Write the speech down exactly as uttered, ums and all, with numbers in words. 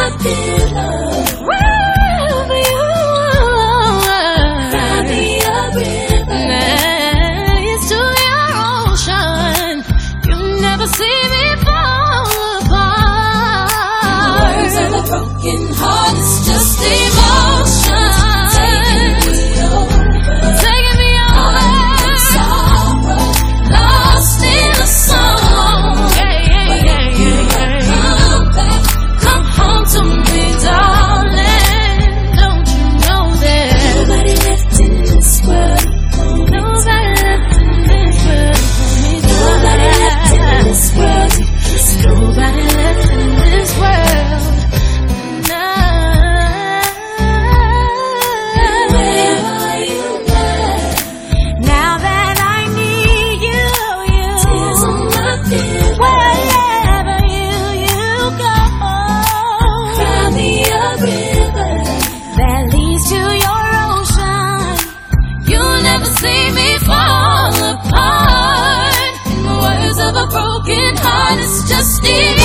my pillow. Wherever you are, Cry me a river. next to your ocean. You never see me fall apart. Words of a broken heart is just emotion. Taking me over. Taking me over. Sorrow, lost in a song. Yeah, yeah, yeah, yeah, yeah. Come back, Come home to me, darling. Don't you know that nobody left in this world. nobody left in this world for me, Nobody left in darling. this world to kiss me. Nobody left in this world. Where are you now? Now that I need you, Tears on you, my pillow. wherever you, you go, Cry me a river. that leads to your ocean. You'll never see me fall apart. In the words of a broken heart, it's just the